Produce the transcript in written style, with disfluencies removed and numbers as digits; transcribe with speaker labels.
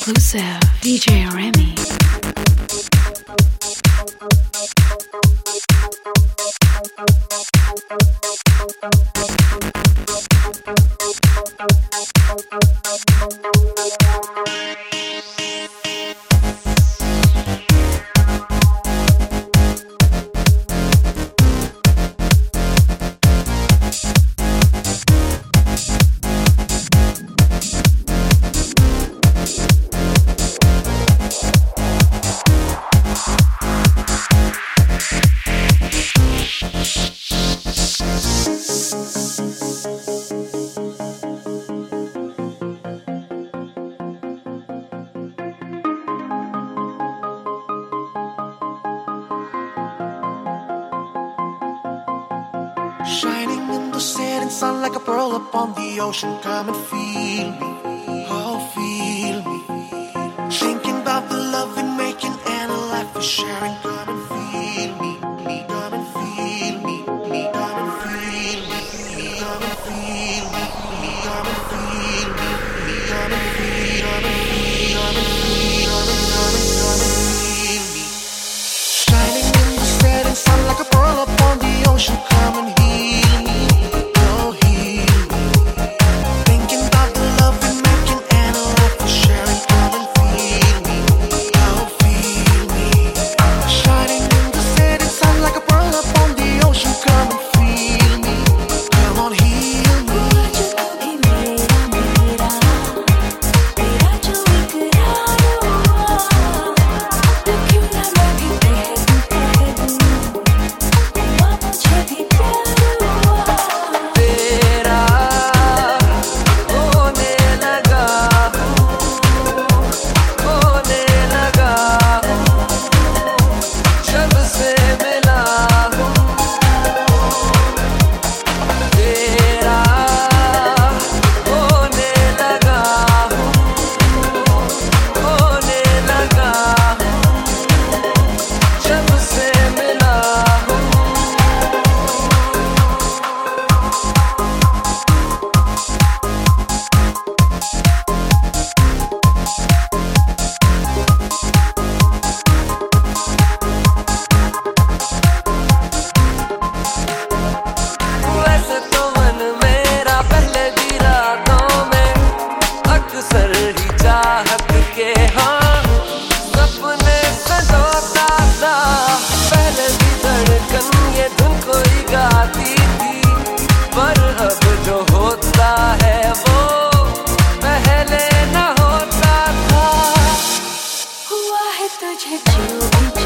Speaker 1: exclusive DJ Remy.
Speaker 2: Shining in the setting sun like a pearl upon the ocean. Come and feel me, oh feel me. Thinking about the love we're making and a life we're sharing. Come and feel me, come and feel me, come and feel me, come and feel me, come and feel me, come and feel, come and feel, come and feel, come and feel me. Shining in the setting sun like a pearl upon the ocean. Come and
Speaker 1: तुझे जो भी